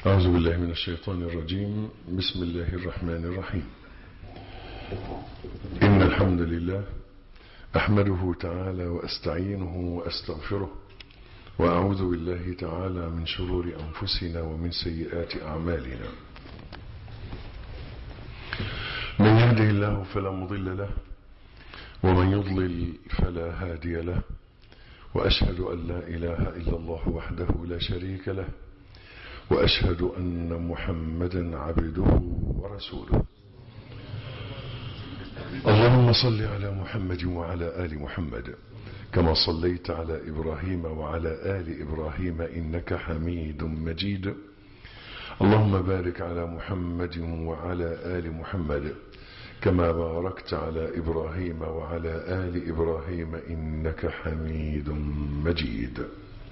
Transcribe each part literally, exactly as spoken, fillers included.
أعوذ بالله من الشيطان الرجيم. بسم الله الرحمن الرحيم. إن الحمد لله أحمده تعالى وأستعينه وأستغفره، وأعوذ بالله تعالى من شرور أنفسنا ومن سيئات أعمالنا. من يهده الله فلا مضل له، ومن يضلل فلا هادي له، وأشهد أن لا إله إلا الله وحده لا شريك له، وأشهد أن محمدا عبده ورسوله. اللهم صل على محمد وعلى آل محمد كما صليت على إبراهيم وعلى آل إبراهيم إنك حميد مجيد. اللهم بارك على محمد وعلى آل محمد كما باركت على إبراهيم وعلى آل إبراهيم إنك حميد مجيد.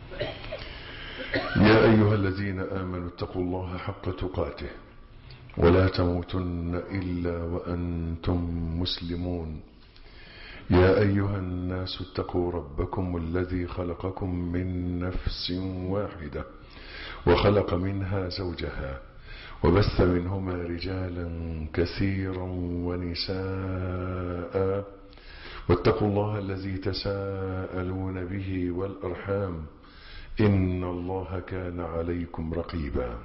يا أيها الذين آمنوا اتقوا الله حق تقاته ولا تموتن إلا وأنتم مسلمون. يا أيها الناس اتقوا ربكم الذي خلقكم من نفس واحدة وخلق منها زوجها وبث منهما رجالا كثيرا ونساء، واتقوا الله الذي تساءلون به والأرحام إن الله كان عليكم رقيبا.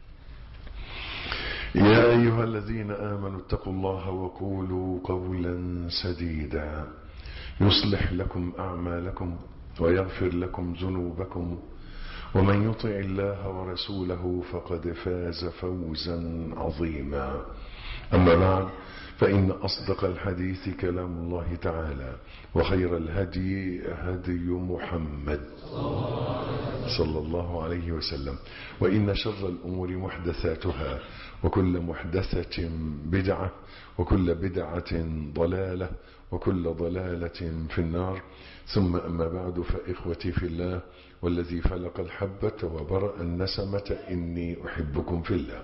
يا أيها الذين آمنوا اتقوا الله وقولوا قولا سديدا يصلح لكم أعمالكم ويغفر لكم ذنوبكم، ومن يطع الله ورسوله فقد فاز فوزا عظيما. أما بعد، فإن أصدق الحديث كلام الله تعالى، وخير الهدي هدي محمد صلى الله عليه وسلم، وإن شر الأمور محدثاتها، وكل محدثة بدعة، وكل بدعة ضلالة، وكل ضلالة في النار. ثم أما بعد، فإخوتي في الله والذي فلق الحبة وبرأ النسمة إني أحبكم في الله،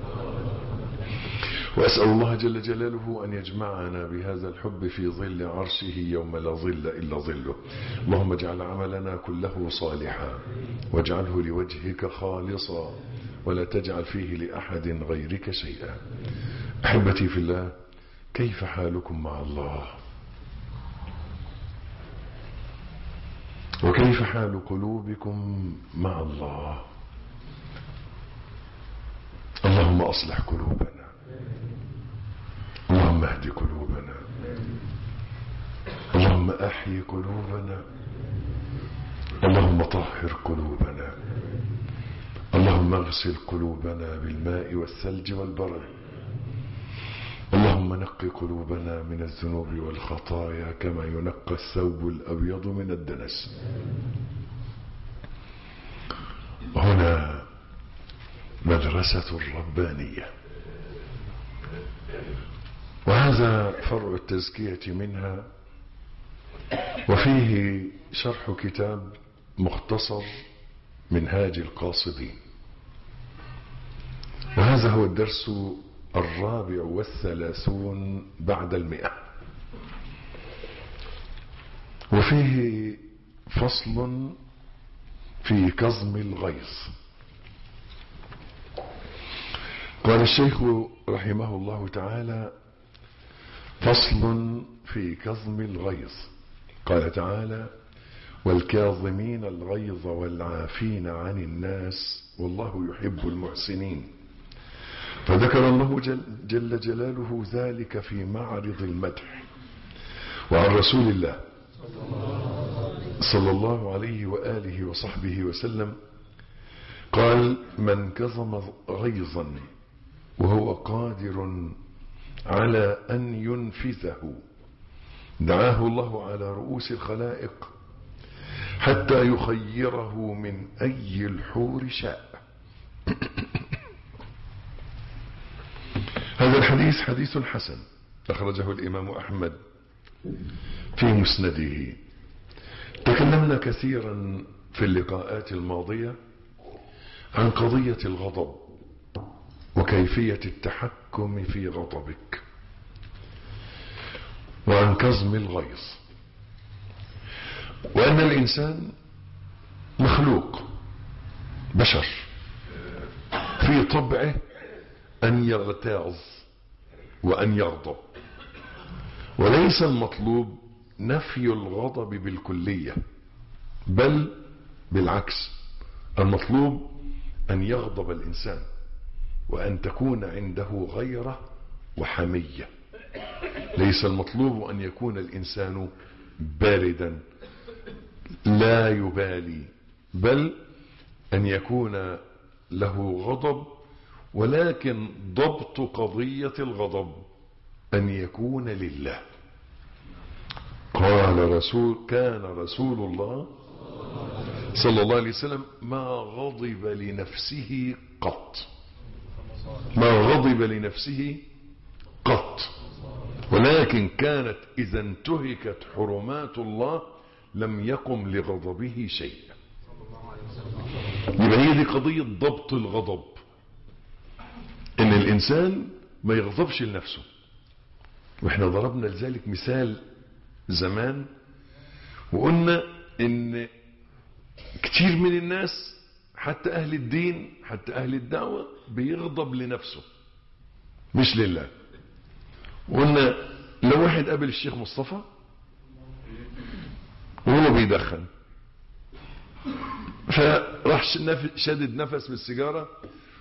وأسأل الله جل جلاله أن يجمعنا بهذا الحب في ظل عرشه يوم لا ظل إلا ظله. اللهم اجعل عملنا كله صالحا، واجعله لوجهك خالصا، ولا تجعل فيه لأحد غيرك شيئا. أحبتي في الله، كيف حالكم مع الله؟ وكيف حال قلوبكم مع الله؟ اللهم أصلح قلوبنا، اللهم اهد قلوبنا، اللهم أحيي قلوبنا، اللهم طهر قلوبنا، اللهم اغسل قلوبنا بالماء والثلج والبرد، اللهم نقي قلوبنا من الذنوب والخطايا كما ينقى الثوب الأبيض من الدنس. هنا مدرسة الربانية، وهذا فرع التزكية منها، وفيه شرح كتاب مختصر منهاج القاصدين، وهذا هو الدرس الرابع والثلاثون بعد المئة. وفيه فصل في كظم الغيظ. قال الشيخ رحمه الله تعالى: فصل في كظم الغيظ. قال تعالى: والكاظمين الغيظ والعافين عن الناس والله يحب المحسنين. فذكر الله جل, جل جلاله ذلك في معرض المدح. وعن رسول الله صلى الله عليه وآله وصحبه وسلم قال: من كظم غيظا وهو قادر على أن ينفذه دعاه الله على رؤوس الخلائق حتى يخيره من أي الحور شاء. هذا الحديث حديث حسن، أخرجه الإمام أحمد في مسنده. تكلمنا كثيرا في اللقاءات الماضية عن قضية الغضب وكيفية التحكم في غضبك، وعن كظم الغيظ، وأن الإنسان مخلوق بشر، وفي طبعه أن يغتاظ وأن يغضب. وليس المطلوب نفي الغضب بالكلية، بل بالعكس، المطلوب أن يغضب الإنسان وأن تكون عنده غيرة وحمية. ليس المطلوب أن يكون الإنسان باردا لا يبالي، بل أن يكون له غضب، ولكن ضبط قضية الغضب أن يكون لله. قال رسول كان رسول الله صلى الله عليه وسلم ما غضب لنفسه قط، ما غضب لنفسه قط، ولكن كانت إذا انتهكت حرمات الله لم يقم لغضبه شيء. يبقى هي دي قضية ضبط الغضب، ان الانسان ما يغضبش لنفسه. واحنا ضربنا لذلك مثال زمان وقلنا ان كتير من الناس حتى اهل الدين حتى اهل الدعوة بيغضب لنفسه مش لله. وقلنا لو واحد قابل الشيخ مصطفى وهو بيدخن فراح شدد نفس من السيجارة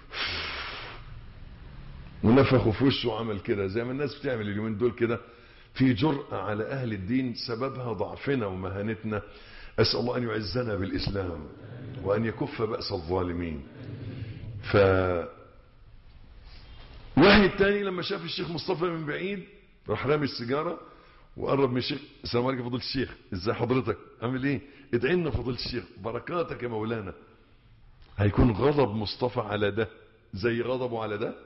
ونفخه في وشه وعمل كده زي ما الناس بتعمل اليومين دول كده، في جرأة على أهل الدين سببها ضعفنا ومهانتنا. أسأل الله أن يعزنا بالإسلام وأن يكف بأس الظالمين. ف واحد تاني لما شاف الشيخ مصطفى من بعيد راح رامي السيجارة وقرب من الشيخ. السلام عليكم فضيلة الشيخ، ازاي حضرتك، عامل ايه، ادعي لنا فضيلة الشيخ، بركاتك يا مولانا. هيكون غضب مصطفى على ده زي غضبه على ده؟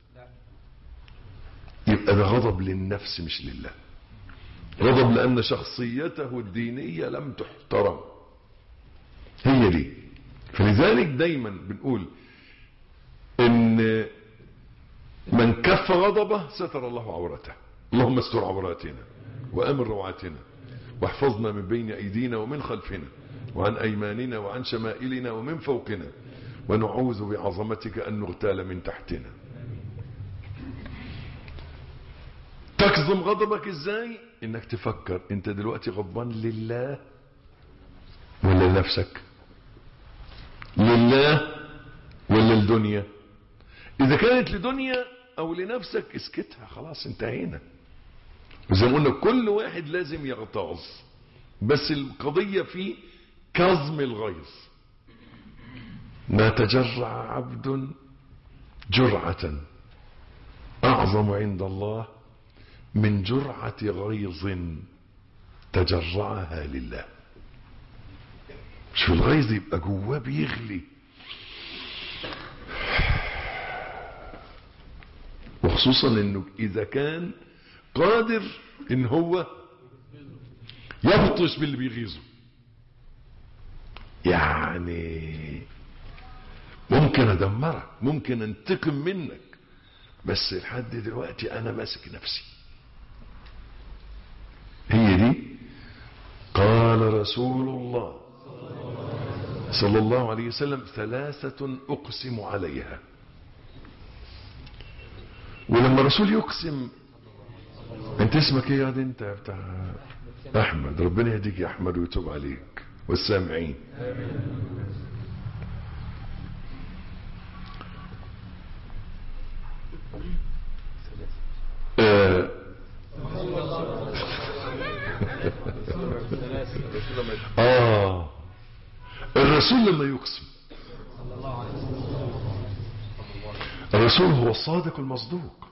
يبقى ده غضب للنفس مش لله، غضب لأن شخصيته الدينية لم تحترم. هي دي. فلذلك دايما بنقول ان من كف غضبه ستر الله عورته. اللهم استر عوراتنا وامن روعاتنا واحفظنا من بين ايدينا ومن خلفنا وعن ايماننا وعن شمائلنا ومن فوقنا، ونعوذ بعظمتك ان نغتال من تحتنا. تكظم غضبك ازاي؟ انك تفكر انت دلوقتي غضبان لله ولا لنفسك، لله ولا الدنيا. اذا كانت لدنيا او لنفسك اسكتها، خلاص انتهينا. وزي ما قلنا كل واحد لازم يغتاظ، بس القضية في كظم الغيظ. ما تجرع عبد جرعة اعظم عند الله من جرعة غيظ تجرعها لله. شو الغيظ يبقى جواه بيغلي، وخصوصا انه اذا كان قادر ان هو يبطش باللي بيغيظه. يعني ممكن ادمرك، ممكن انتقم منك، بس لحد دلوقتي انا ماسك نفسي. هي دي. قال رسول الله صلى الله عليه وسلم ثلاثة اقسم عليها. ولما الرسول يقسم، انت اسمك ايه يا دي انت بتاع احمد، ربنا يهديك يا احمد ويتوب عليك والسامعين. آه آه الرسول لما يقسم، الرسول هو الصادق المصدوق.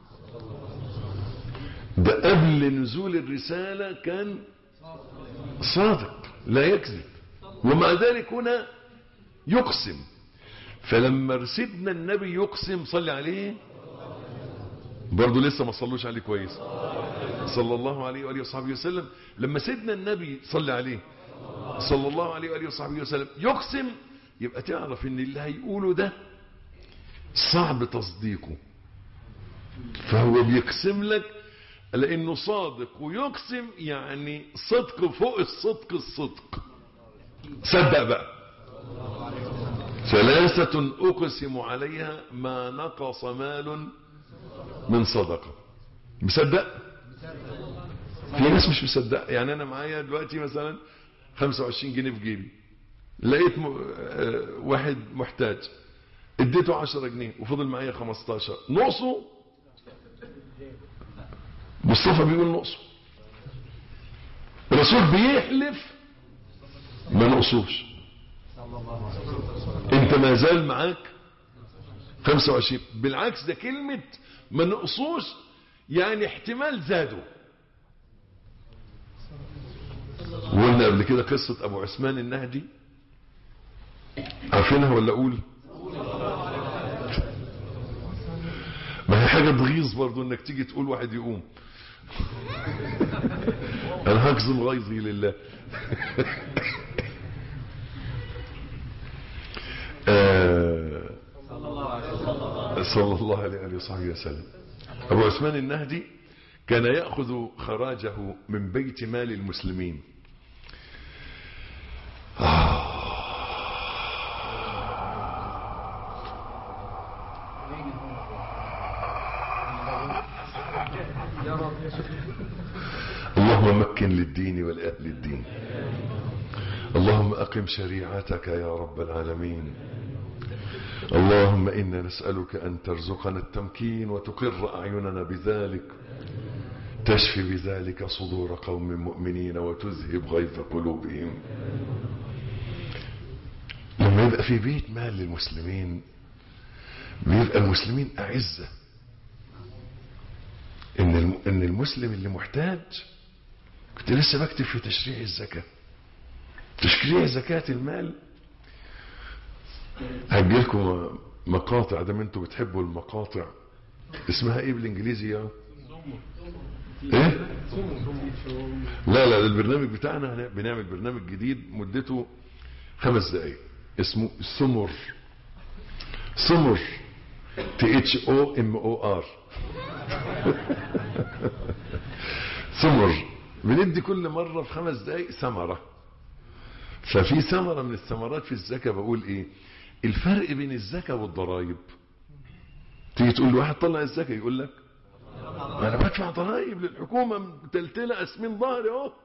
ده قبل نزول الرسالة كان صادق لا يكذب، ومع ذلك هنا يقسم. فلما سيدنا النبي يقسم صلي عليه، برضو لسه ما صلوش عليه كويس، صلى الله عليه وآله وصحبه وسلم. لما سيدنا النبي صلى عليه صلى الله عليه وآله وصحبه وسلم يقسم، يبقى تعرف ان اللي هيقوله ده صعب تصديقه. فهو بيقسم لك لانه صادق، ويقسم يعني صدق فوق الصدق الصدق. صدق بقى. ثلاثة أقسم عليها ما نقص مال من صدقة. مصدق؟ في ناس مش مصدق. يعني أنا معايا دلوقتي مثلا خمسة وعشرين جنيه في جيبي، لقيت م... واحد محتاج، اديته عشرة جنيه وفضل معايا خمستاشر، نقصه؟ مصطفى بيقول نقصه، الرسول بيحلف ما نقصوش. انت ما زال معاك خمسة وعشرين، بالعكس ده كلمة ما نقصوش يعني احتمال زادوا. وقلنا قبل كده قصة ابو عثمان النهدي، عارفينها ولا اقول؟ ما هي حاجة تغيظ برضو انك تيجي تقول واحد يقوم. انا هكظم غيظي لله. آه صلى الله عليه وصحبه وسلم. ابو عثمان النهدي كان يأخذ خراجه من بيت مال المسلمين. آه. اللهم مكن للدين والأهل الدين، اللهم أقم شريعتك يا رب العالمين. اللهم إنا نسألك أن ترزقنا التمكين وتقر أعيننا بذلك، تشفي بذلك صدور قوم مؤمنين وتذهب غيظ قلوبهم. لما يبقى في بيت مال للمسلمين بيبقى المسلمين أعزة. إن إن المسلم اللي محتاج، كنت لسه بكتب في تشريع الزكاة، تشريع زكاة المال. هجي لكم مقاطع دام انتوا بتحبوا المقاطع. اسمها ايه بالانجليزي يا ايه؟ لا لا البرنامج بتاعنا بنعمل برنامج جديد مدته خمس دقايق اسمه سمر. سمر تي اتش او ام او ار. سمر بندي كل مرة في خمس دقايق ثمرة. ففي ثمرة من الثمرات في الزكاة بقول ايه؟ الفرق بين الزكاة والضرائب. تيجي تقول لواحد طلع الزكاة يقول لك انا بدفع ضرائب للحكومة متلتلة اسمين ظهري اهو.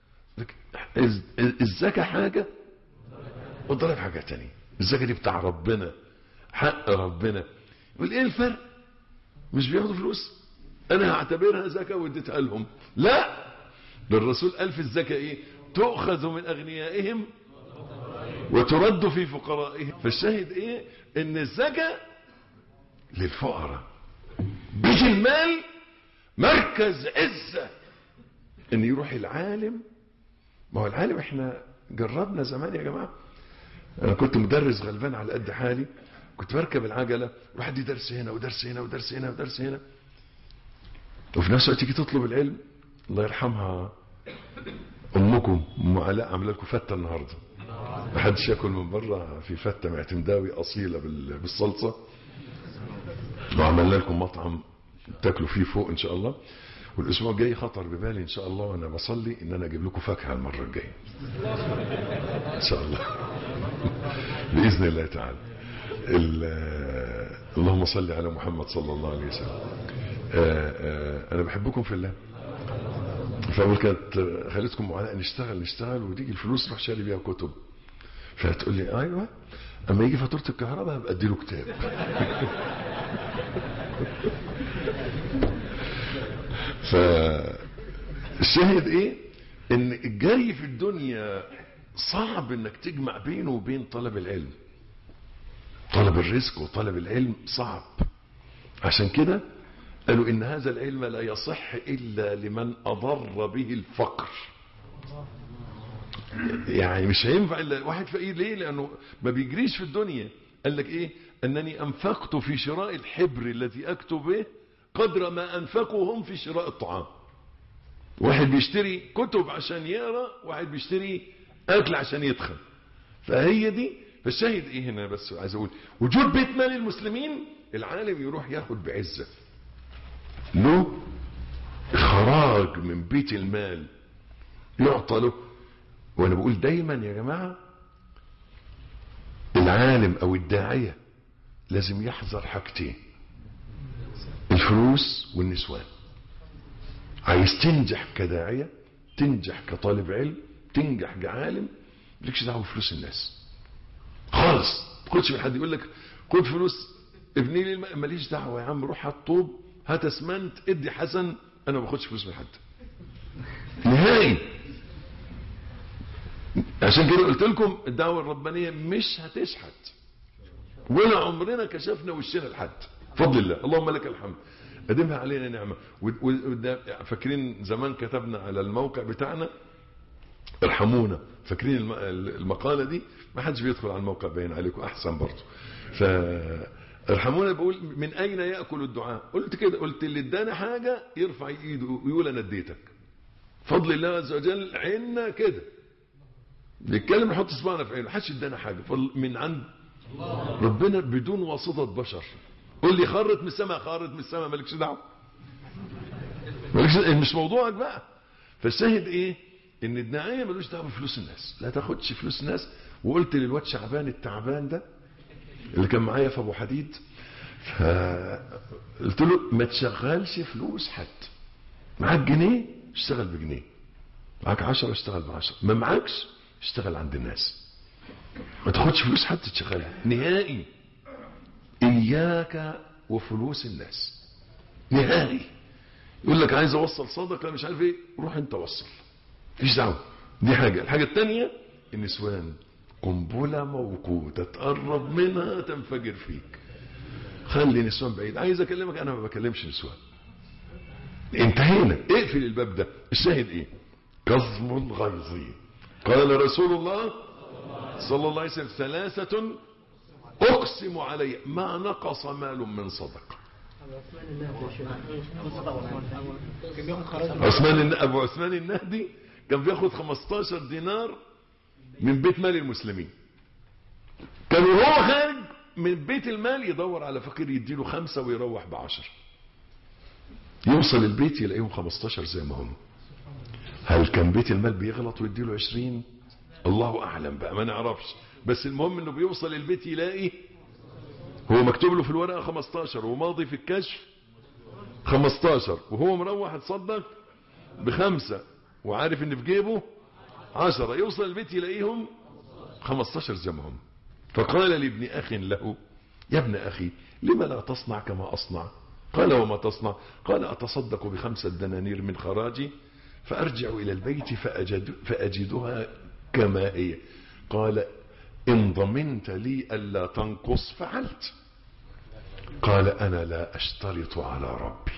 الزكاة حاجة والضرائب حاجة تانية. الزكاة دي بتاع ربنا، حق ربنا. يقول ايه الفرق؟ مش بياخدوا فلوس، انا هعتبرها زكاة واديتها لهم. لا، ده الرسول قال في الزكاة ايه؟ تؤخذ من اغنيائهم وترد في فقرائهم. فالشاهد ايه؟ ان الزكاة للفقراء. بيت المال مركز عزة، ان يروح العالم. ما هو العالم احنا جربنا زمان يا جماعة. انا كنت مدرس غلبان على قد حالي، كنت بركب العجلة واحد درس هنا ودرس هنا ودرس هنا ودرس هنا، وفي نفس الوقت تيجي تطلب العلم. الله يرحمها امكم ام علاء عامله لكم فته النهارده. ما حدش ياكل من بره، في فته معتمداوي اصيله بالصلصه، وعملنا لكم مطعم تاكلوا فيه فوق ان شاء الله. والاسبوع الجاي خطر ببالي ان شاء الله وانا بصلي ان انا اجيب لكم فاكهه المره الجايه ان شاء الله باذن الله تعالى. اللهم صل على محمد صلى الله عليه وسلم. انا بحبكم في الله. فاقول كانت خليتكم معانا نشتغل نشتغل وتيجي الفلوس نروح شاري بيها كتب. فتقول لي ايوه، اما يجي فاتوره الكهرباء هبقى اديله كتاب. فالشاهد ايه؟ ان الجري في الدنيا صعب انك تجمع بينه وبين طلب العلم. طلب الرزق وطلب العلم صعب. عشان كده قالوا ان هذا العلم لا يصح الا لمن اضر به الفقر. يعني مش هينفع الا واحد فقير. ليه؟ لانه ما بيجريش في الدنيا. قال لك ايه؟ انني انفقت في شراء الحبر الذي اكتب به قدر ما انفقوا هم في شراء الطعام. واحد بيشتري كتب عشان يقرا، واحد بيشتري اكل عشان يدخل. فهي دي. فالشاهد ايه هنا؟ بس عايز اقول وجود بيت مال المسلمين، العالم يروح ياخد بعزة له خراج من بيت المال يعطى له. وانا بقول دايما يا جماعة العالم او الداعية لازم يحذر حاجتين: الفلوس والنسوان. عايز تنجح كداعية، تنجح كطالب علم، تنجح كعالم، مالكش دعوه بفلوس الناس خالص. ما تاخدش من حد يقول لك خد فلوس ابني لي الماء، ماليش دعوه يا عم. روح هات طوب، هات اسمنت، ادي حسن، انا ما باخدش فلوس من حد نهائي. عشان كده قلت لكم الدعوه الربانيه مش هتشحت، ولا عمرنا كشفنا وشنا لحد بفضل الله. اللهم لك الحمد، قدمها علينا نعمه. فاكرين زمان كتبنا على الموقع بتاعنا ارحمونا، فاكرين المقاله دي؟ ما حدش بيدخل على الموقع، باين عليكم احسن برضه. ف ارحمونا بقول من اين ياكل الدعاء؟ قلت كده، قلت اللي ادانا حاجه يرفع ايده ويقول انا اديتك. فضل الله عز وجل عنا كده بيتكلم نحط صباعنا في عينه، ما حدش ادانا حاجه من عند ربنا بدون واسطه بشر. قول لي خرت من السماء، خرت من السماء، مالكش دعوه، مالكش، مش موضوعك بقى. فالشاهد ايه؟ ان الداعيه ملوش دعوه بفلوس الناس، لا تاخدش فلوس الناس. وقلت للواد شعبان التعبان ده اللي كان معايا في ابو حديد، فقلت له ما تشغلش فلوس حد. معاك جنيه اشتغل بجنيه، معاك عشرة اشتغل بعشرة، ما معاكش اشتغل عند الناس. ما تاخدش فلوس حد تشغلها نهائي. اياك وفلوس الناس نهائي. يقول لك عايز اوصل صدقه مش عارف ايه، روح انت وصل، مفيش دعوه. دي حاجه. الحاجه الثانيه النسوان، قنبله موقوته تقرب منها تنفجر فيك. خلي نسوان بعيد. عايز اكلمك انا ما بكلمش نسوان، انتهينا، اقفل الباب ده. الشاهد ايه؟ كظم الغيظ. قال رسول الله صلى الله عليه وسلم ثلاثه اقسم علي ما نقص مال من صدقه. عثمان ابو عثمان النهدي كان بياخد خمستاشر دينار من بيت مال المسلمين. كان وهو خارج من بيت المال يدور على فقير يديله خمسة ويروح بعشر. يوصل البيت يلاقيهم خمستاشر زي ما هم. هل كان بيت المال بيغلط ويديله عشرين؟ الله اعلم بقى، ما نعرفش. بس المهم انه بيوصل البيت يلاقي هو مكتوب له في الورقه خمستاشر وماضي في الكشف خمستاشر، وهو مروح يتصدق بخمسه وعارف ان في جيبه عشرة. يوصل البيت يلاقيهم خمستاشر زي ما هم. فقال لابن اخ له يا ابن اخي لما لا تصنع كما اصنع؟ قال وما تصنع؟ قال اتصدق بخمسه دنانير من خراجي فارجع الى البيت فأجد فاجدها كما هي. قال إن ضمنت لي ألا تنقص فعلت. قال أنا لا أشترط على ربي.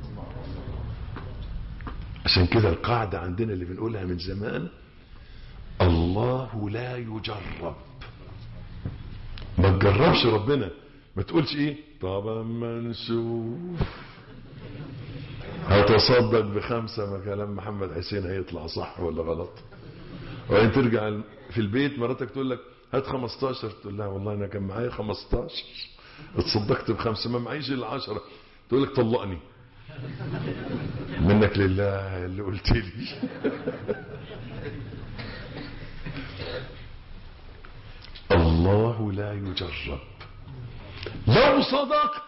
عشان كده القاعدة عندنا اللي بنقولها من زمان: الله لا يجرب. ما تجربش ربنا، ما تقولش ايه طب اما نشوف هتصدق بخمسة، ما كلام محمد حسين هيطلع صح ولا غلط. وبعدين ترجع في البيت مراتك تقول لك هات خمستاشر، تقول لها والله انا كان معايا خمستاشر اتصدقت بخمسه ما معيش الا عشرة، تقول لك طلقني. منك لله اللي قلت لي. الله لا يجرب. لو صدقت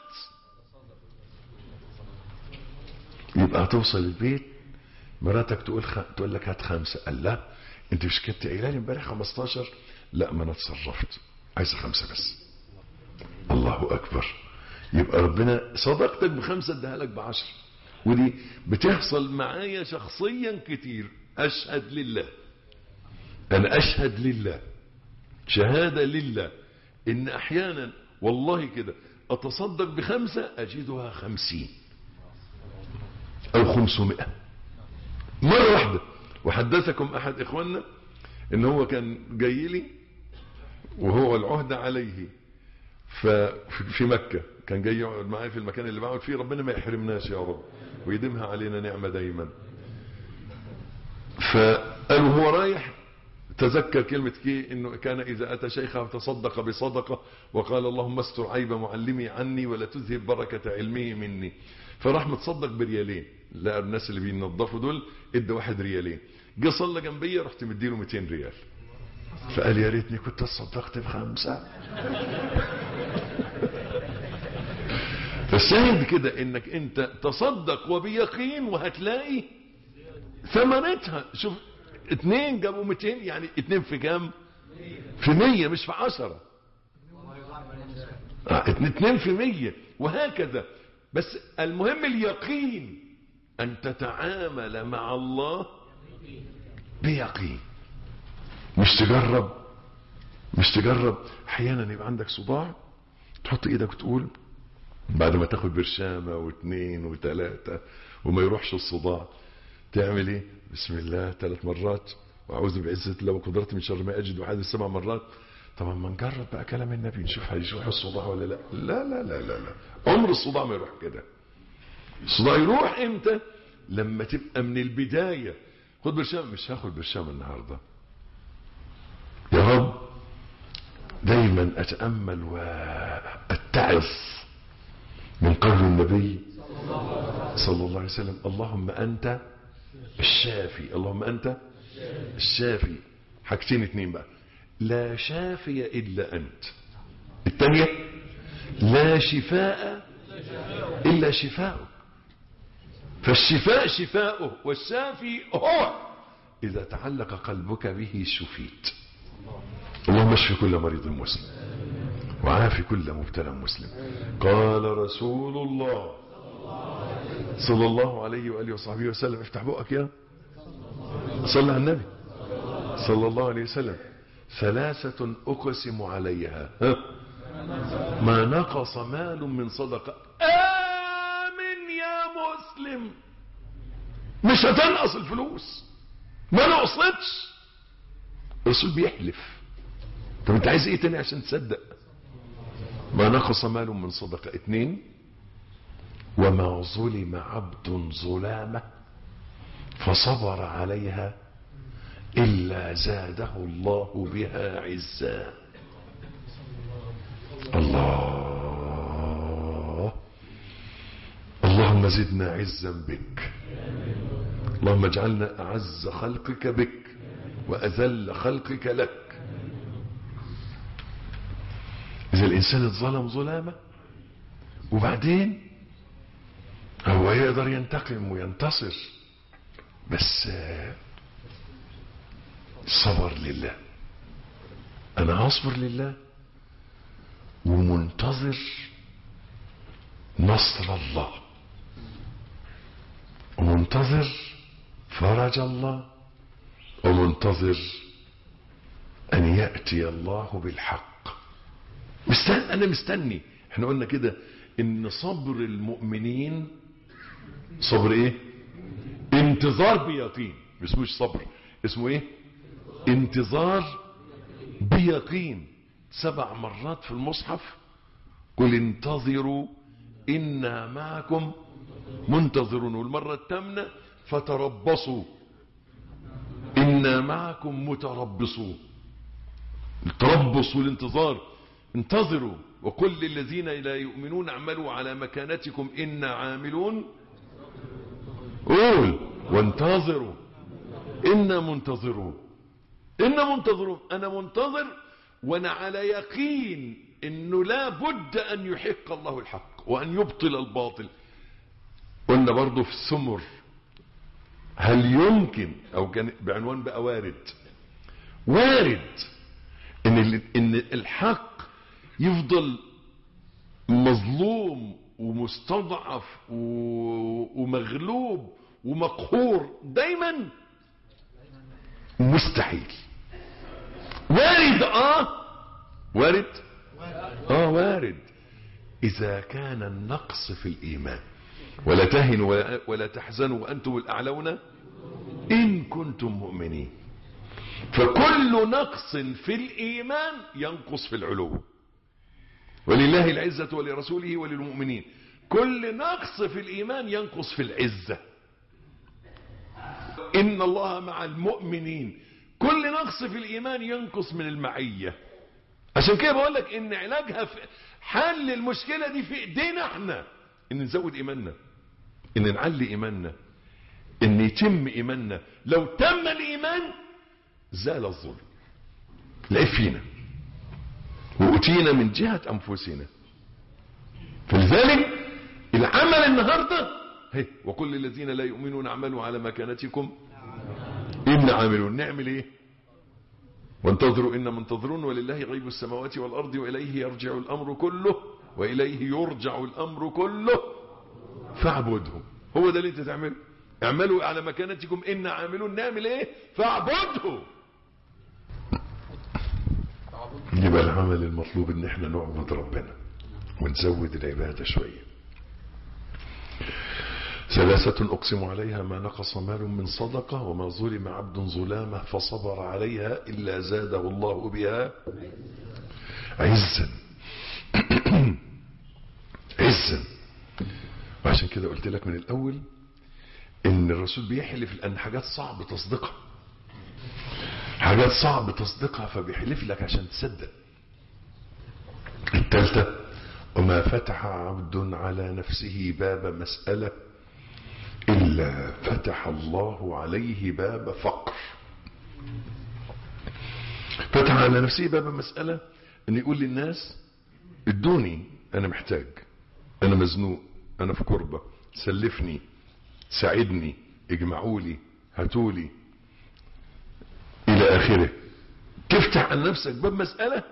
يبقى هتوصل البيت مراتك تقول خ... تقول لك هات خمسه. قال لا انت مش كنت قايله لي امبارح خمستاشر؟ لا ما انا اتصرفت، عايز خمسه بس. الله اكبر. يبقى ربنا صدقتك بخمسه اداها لك بعشر. ودي بتحصل معايا شخصيا كتير. اشهد لله، انا اشهد لله شهاده لله ان احيانا والله كده اتصدق بخمسه اجدها خمسين او خمسمائة مره واحده. وحدثكم احد اخواننا ان هو كان جاي لي وهو العهد عليه في مكة، كان جاي يقعد معايا في المكان اللي بقعد فيه. ربنا ما يحرمناش يا رب ويديمها علينا نعمة دايما. فقالوا هو رايح تذكر كلمة كي انه كان اذا اتى شيخه تصدق بصدقة وقال اللهم استر عيب معلمي عني ولا تذهب بركة علمه مني. فراح متصدق بريالين. لا الناس اللي بينظفوا دول ادى واحد ريالين. جه صلى جنبي رحت مديله مئتين ريال. فقال يا ريتني كنت تصدقت بخمسة. فالشاهد كده انك انت تصدق وبيقين وهتلاقي ثمرتها. شوف اتنين جابوا مئتين، يعني اتنين في كام؟ في مية، مش في عشرة. اه اتنين في مية، وهكذا. بس المهم اليقين، ان تتعامل مع الله بيقين، مش تجرب مش تجرب احيانا يبقى عندك صداع تحط ايدك وتقول بعد ما تاخد برشامة واثنين وثلاثة وما يروحش الصداع، تعمل ايه؟ بسم الله ثلاث مرات، واعوذ بعزة الله وقدرته من شر ما اجد، وحادث سبع مرات. طبعا ما نجرب بقى كلام النبي نشوف هيروح الصداع ولا لا. لا لا لا لا لا، عمر الصداع ما يروح كده. الصداع يروح امتى؟ لما تبقى من البداية خد برشام. مش هاخد برشام النهاردة يا رب، دايما اتأمل واتعظ من قول النبي صلى الله عليه وسلم: اللهم انت الشافي، اللهم انت الشافي. حاجتين اتنين بقى: لا شافي الا انت. الثانية: لا شفاء الا شفاؤك. فالشفاء شفاؤه، والشافي هو. اذا تعلق قلبك به شفيت. اللهم اشف كل مريض مسلم وعافي كل مبتلى مسلم. قال رسول الله صلى الله عليه وآله وصحبه وسلم: افتح بقك يا صلى على النبي صلى الله عليه وسلم: ثلاثة أقسم عليها ما نقص مال من صدقة. آمن يا مسلم، مش هتنقص الفلوس، ما نقصتش. الرسول بيحلف. طب انت عايز ايه تاني عشان تصدق؟ ما نقص مال من صدقة. اتنين: وما ظلم عبد ظلامة فصبر عليها إلا زاده الله بها عزا. الله اللهم زدنا عزا بك، اللهم اجعلنا أعز خلقك بك وأذل خلقك لك. إذا الإنسان اتظلم ظلامة وبعدين هو يقدر ينتقم وينتصر، بس صبر لله. أنا هصبر لله ومنتظر نصر الله، ومنتظر فرج الله، ومنتظر أن يأتي الله بالحق. مستني، أنا مستني. احنا قلنا كده إن صبر المؤمنين صبر إيه؟ انتظار بيقين. مش اسمه صبر، اسمه إيه؟ انتظار بيقين. سبع مرات في المصحف: قل انتظروا إنا معكم منتظرون. والمرة الثامنة: فتربصوا إنا معكم متربصون. التربص والانتظار. انتظروا وقل للذين لا يؤمنون اعملوا على مكانتكم إنا عاملون. قول وانتظروا إنا منتظرون. إنا منتظرون. أنا منتظر وأنا على يقين إنه لا بد أن يحق الله الحق وأن يبطل الباطل. قلنا برضو في السمر: هل يمكن، أو كان بعنوان بقى وارد وارد إن إن الحق يفضل مظلوم ومستضعف ومغلوب ومقهور دايما؟ مستحيل. وارد اه وارد اه وارد اذا كان النقص في الايمان. ولا تهنوا ولا تحزنوا وانتم الاعلون ان كنتم مؤمنين. فكل نقص في الايمان ينقص في العلو. ولله العزة ولرسوله وللمؤمنين. كل نقص في الايمان ينقص في العزة. ان الله مع المؤمنين. كل نقص في الايمان ينقص من المعية. عشان كده بقول لك ان علاجها في حل المشكلة دي في ايدينا احنا، ان نزود ايماننا، ان نعلي ايماننا، ان يتم ايماننا. لو تم الايمان زال الظلم. العيب فينا، وأتينا من جهة أنفسنا. فلذلك العمل النهاردة هي وكل للذين لا يؤمنون اعملوا على مكانتكم إن عاملون. نعمل ايه؟ وانتظروا إن منتظرون ولله غيب السماوات والأرض وإليه يرجع الأمر كله وإليه يرجع الأمر كله فاعبدهم. هو ده اللي انت تعمله. اعملوا على مكانتكم إن عاملون. نعمل ايه؟ فاعبده. يبقى العمل المطلوب ان احنا نعبد ربنا ونزود العبادة شوية. ثلاثة أقسم عليها ما نقص مال من صدقة وما ظلم عبد ظلامة فصبر عليها إلا زاده الله بها عزا. عزا. وعشان كده قلت لك من الأول إن الرسول بيحلف لأن حاجات صعب تصدقها، حاجات صعب تصدقها فبيحلف لك عشان تصدق. الثالثة وما فتح عبد على نفسه باب مسألة إلا فتح الله عليه باب فقر. فتح على نفسه باب مسألة أن يقول للناس ادوني، أنا محتاج، أنا مزنوق، أنا في كربة، سلفني، ساعدني، اجمعوا لي، هاتوا لي، إلى آخره. تفتح على نفسك باب مسألة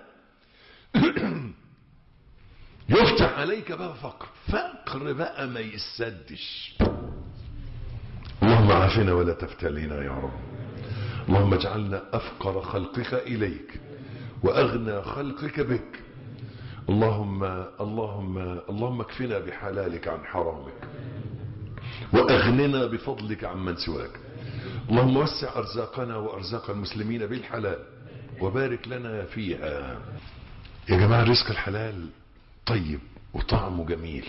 يفتح عليك باب فقر. فقر بقى ما يسدش. اللهم عافنا ولا تفتلنا يا رب. اللهم اجعلنا أفقر خلقك إليك وأغنى خلقك بك. اللهم اللهم اللهم اكفنا بحلالك عن حرامك وأغننا بفضلك عمن سواك. اللهم وسع أرزاقنا وأرزاق المسلمين بالحلال وبارك لنا فيها. يا جماعة رزق الحلال طيب وطعمه جميل،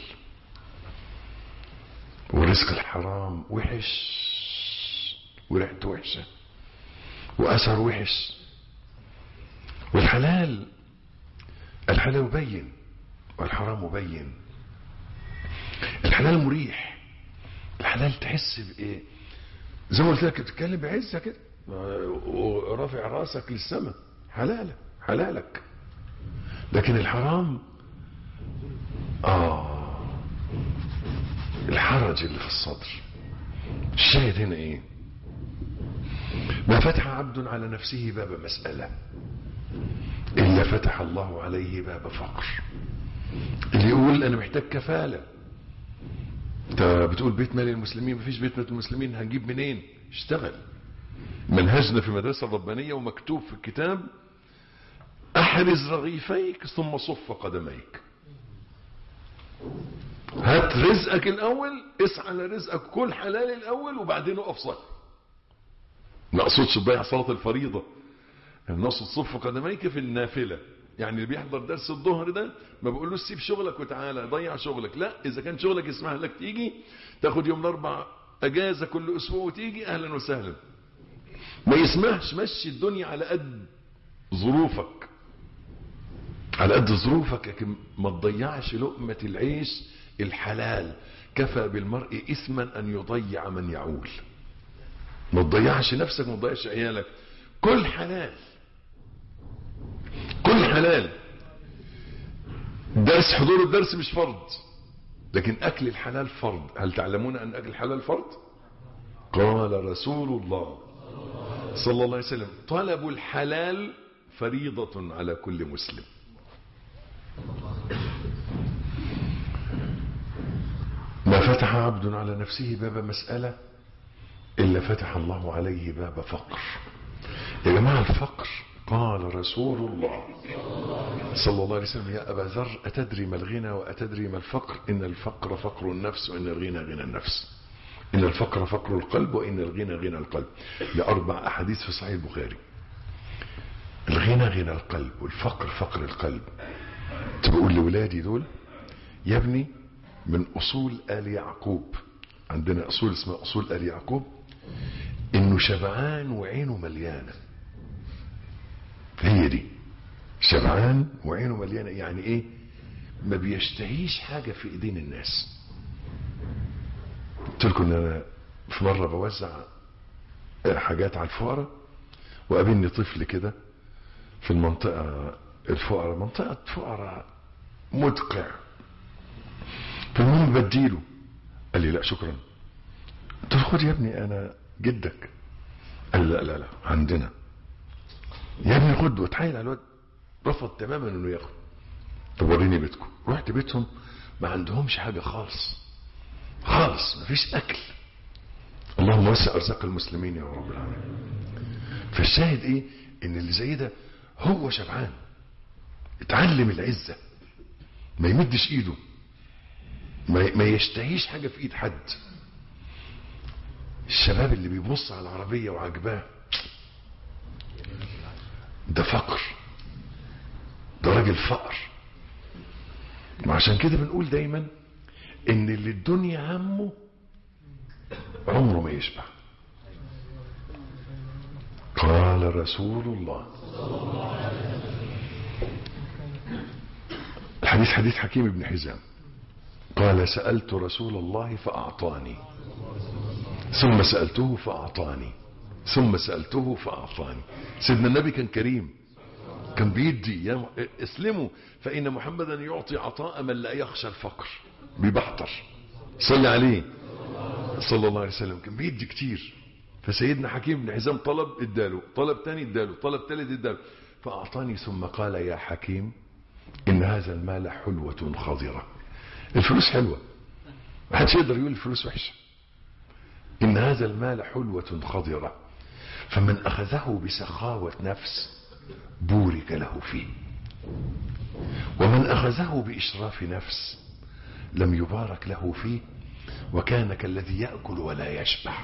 ورزق الحرام وحش وريحته وحشة وأثر وحش. والحلال الحلال مبين والحرام مبين. الحلال مريح. الحلال تحس بإيه؟ زي ما قلت لك بتتكلم بعزة كده ورافع راسك للسماء. حلالك حلالك. لكن الحرام آه الحرج اللي في الصدر. الشاهد هنا ايه؟ ما فتح عبد على نفسه باب مسألة إلا فتح الله عليه باب فقر. اللي يقول أنا محتاج كفالة. انت بتقول بيت مال المسلمين، مفيش بيت مال المسلمين، هنجيب منين؟ اشتغل. منهجنا في المدرسة الربانية ومكتوب في الكتاب احرز رغيفيك ثم صف قدميك. هات رزقك الاول، اسعى على رزقك، كل حلال الاول وبعدين اقف صلي. ما اقصدش تضيع صلاة الفريضة، نقصد صف قدميك في النافلة. يعني اللي بيحضر درس الظهر ده ما بقولوش سيب شغلك وتعالى ضيع شغلك، لا، اذا كان شغلك يسمح لك تيجي تاخد يوم الاربع اجازة كل اسبوع وتيجي اهلا وسهلا. ما يسمحش، مشي الدنيا على قد ظروفك، على قد ظروفك، لكن ما تضيعش لقمة العيش الحلال. كفى بالمرء اثما ان يضيع من يعول. ما تضيعش نفسك، ما تضيعش عيالك. كل حلال، كل حلال. درس، حضور الدرس مش فرض، لكن اكل الحلال فرض. هل تعلمون ان اكل الحلال فرض؟ قال رسول الله صلى الله عليه وسلم طلب الحلال فريضة على كل مسلم. ما فتح عبد على نفسه باب مسألة إلا فتح الله عليه باب فقر. يا جماعة الفقر قال رسول الله صلى الله عليه وسلم يا أبا ذر أتدري ما الغنى وأتدري ما الفقر؟ إن الفقر فقر النفس وإن الغنى غنى النفس. إن الفقر فقر القلب وإن الغنى غنى القلب. لأربع أحاديث في صحيح البخاري. الغنى غنى القلب والفقر فقر القلب. تقول لولادي دول يا ابني من أصول آل يعقوب، عندنا أصول اسمها أصول آل يعقوب، إنه شبعان وعينه مليانة. هي دي شبعان وعينه مليانة. يعني إيه؟ ما بيشتهيش حاجة في إيدين الناس. قلت لكم ان انا في مرة بوزع حاجات على الفقراء وقابلني طفل كده في المنطقة الفقراء، منطقة فقراء مدقع، فالمهم بديله. قال لي لا شكرا. قلت له خد يا ابني انا جدك. قال لا لا لا عندنا يا ابني خد. واتحايل على الواد، رفض تماما انه ياخد. طب وريني بيتكم. رحت بيتهم ما عندهمش حاجة خالص خالص، مفيش اكل. اللهم وسع ارزاق المسلمين يا رب العالمين. فالشاهد ايه؟ ان اللي زي ده هو شبعان، اتعلم العزة، ما يمدش ايده، ما يشتهيش حاجة في ايد حد. الشباب اللي بيبص على العربية وعجباه ده فقر، ده راجل فقر. وعشان كده بنقول دايما ان اللي الدنيا همه عمره ما يشبع. قال رسول الله، الحديث حديث حكيم بن حزام قال سألت رسول الله فأعطاني، ثم سألته فأعطاني، ثم سألته فأعطاني. سيدنا النبي كان كريم، كان بيدي. يا اسلموا فإن محمدا يعطي عطاء من لا يخشى الفقر. بيبحتر. صلي عليه صلى الله عليه وسلم. كان بيدي كتير. فسيدنا حكيم بن حزام طلب اداله، طلب تاني اداله، طلب تالت اداله، فأعطاني. ثم قال يا حكيم إن هذا المال حلوة خضرة. الفلوس حلوة، ما حدش يقدر يقول الفلوس وحشة. إن هذا المال حلوة خضرة فمن أخذه بسخاوة نفس بورك له فيه، ومن أخذه بإشراف نفس لم يبارك له فيه وكان كالذي يأكل ولا يشبع.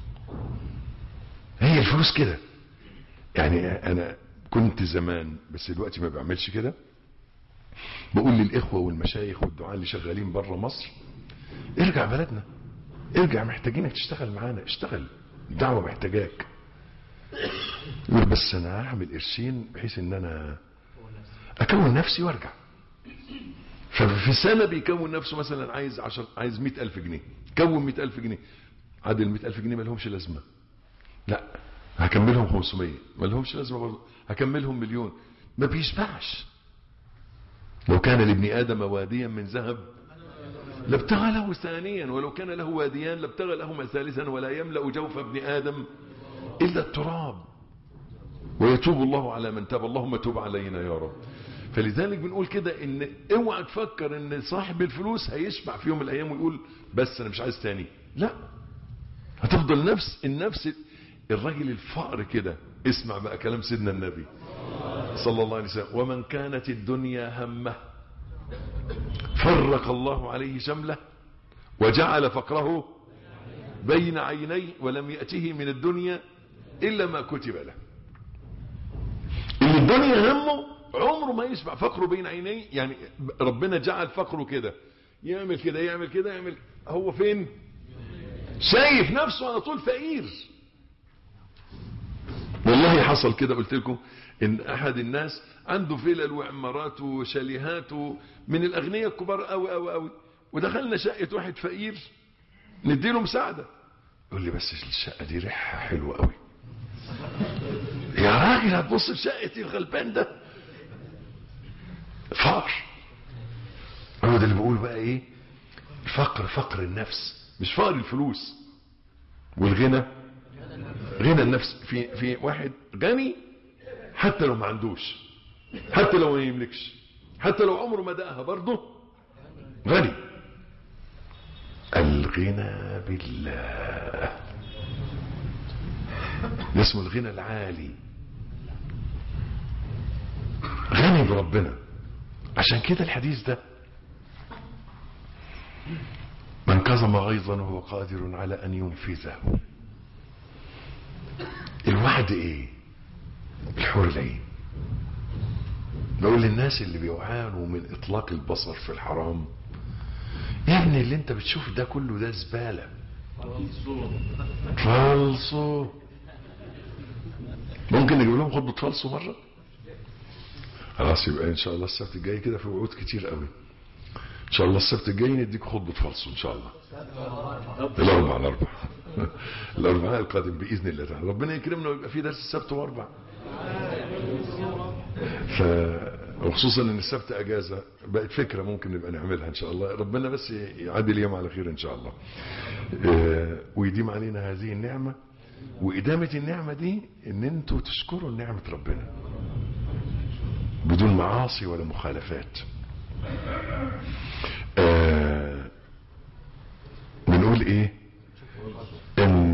هي الفلوس كده. يعني أنا كنت زمان، بس دلوقتي ما بعملش كده، بقول للإخوة والمشايخ والدعاء اللي شغالين بره مصر ارجع بلدنا، ارجع، محتاجينك تشتغل معانا، اشتغل، الدعوة محتاجاك. يقول بس انا هعمل قرشين بحيث ان انا اكون نفسي وارجع. ففي سنة بيكون نفسه مثلا عايز عشر عايز مئة الف جنيه، كون مئة الف جنيه. عاد المئة الف جنيه ما لهمش لازمة، لا هكملهم خمسمية، ما لهمش لازمة برضه، هكملهم مليون. ما بيشبعش. لو كان لابن آدم واديا من ذهب لابتغى له ثانيا، ولو كان له واديان لابتغى لهما ثالثا، ولا يملأ جوف ابن آدم إلا التراب ويتوب الله على من تاب. اللهم توب علينا يا رب. فلذلك بنقول كده ان اوعى تفكر ان صاحب الفلوس هيشبع في يوم من الايام ويقول بس انا مش عايز تاني. لا، هتفضل نفس النفس الراجل الفقر كده. اسمع بقى كلام سيدنا النبي صلى الله عليه وسلم: ومن كانت الدنيا همه فرق الله عليه شمله وجعل فقره بين عينيه ولم يأته من الدنيا إلا ما كتب له. اللي الدنيا همه عمره ما يشبع، فقره بين عينيه. يعني ربنا جعل فقره كده، يعمل كده يعمل كده يعمل، هو فين؟ شايف نفسه على طول فقير. والله حصل كده، قلت لكم ان احد الناس عنده فيلل وعمارات وشاليهات من الاغنياء الكبار قوي قوي قوي، ودخلنا شقة واحد فقير نديله مساعدة. يقول لي بس الشقة دي ريحها حلوة قوي. يا راجل هتبص لشقتي الغلبان ده؟ فقر. هو ده اللي بقول بقى ايه؟ الفقر فقر النفس، مش فقر الفلوس. والغنى غنى النفس. في في واحد غني حتى لو ما عندوش، حتى لو ما يملكش، حتى لو عمره ما دقها برضه غني. الغنى بالله اسمه الغنى العالي، غني بربنا. عشان كده الحديث ده: من كظم غيظا وهو قادر على ان ينفذه. الوعد ايه؟ الحور العين. بقول للناس اللي بيعانوا من اطلاق البصر في الحرام: يا ابني اللي انت بتشوف ده كله ده زبالة، فالصو. ممكن نجيب لهم خطبة فالصو مرة؟ خلاص، يبقى ان شاء الله السبت الجاي كده في وعود كتير قوي. ان شاء الله السبت الجاي نديك خطبة فالصو ان شاء الله. الاربع الاربع الاربعاء القادم باذن الله تعالى. ربنا يكرمنا ويبقى في درس السبت واربع. ف وخصوصا ان السبت اجازه، بقت فكره ممكن نبقى نعملها ان شاء الله. ربنا بس يعدي اليوم على خير ان شاء الله، ويديم علينا هذه النعمه. وادامه النعمه دي ان انتوا تشكروا نعمه ربنا بدون معاصي ولا مخالفات. آه بنقول ايه؟ ان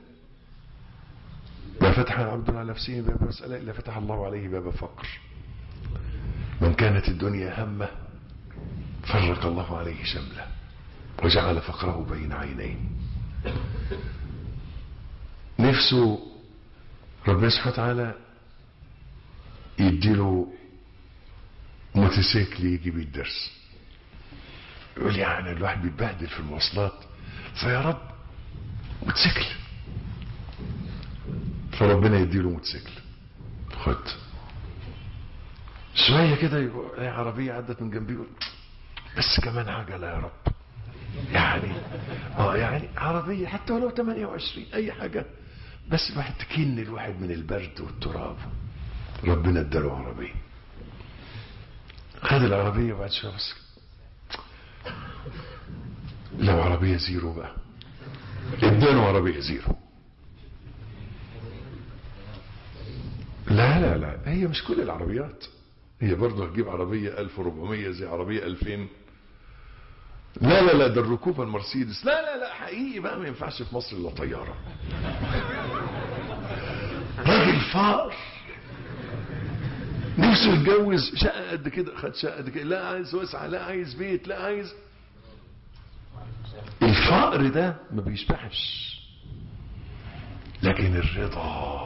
ما فتح العبد على نفسه باب مسألة الا فتح الله عليه باب فقر. من كانت الدنيا همه فرق الله عليه شمله وجعل فقره بين عينيه. نفسه ربنا سبحانه وتعالى يديله موتوسيكل يجي بيه الدرس. يقول يعني الواحد بيتبهدل في المواصلات، فيا رب موتوسيكل، فربنا يديله موتوسيكل. خد شويه كده يلاقي عربيه عدت من جنبيه، يقول بس كمان عجله يا رب، يعني اه يعني عربيه حتى ولو ثمانية وعشرين اي حاجه، بس الواحد تكن الواحد من البرد والتراب. ربنا اداله عربيه، خد العربيه وبعد شويه بس لو عربيه زيرو بقى، اداله عربيه زيرو. لا لا لا هي مش كل العربيات، هي برضه هتجيب عربيه ألف وأربعمية زي عربيه ألفين. لا لا لا ده الركوبه المرسيدس. لا لا لا حقيقي بقى ما ينفعش في مصر الا طياره. راجل فقر نفسه يتجوز شقه قد كده، خد شقه قد كده، لا عايز واسعه، لا عايز بيت، لا عايز. الفقر ده ما بيشبعش، لكن الرضا،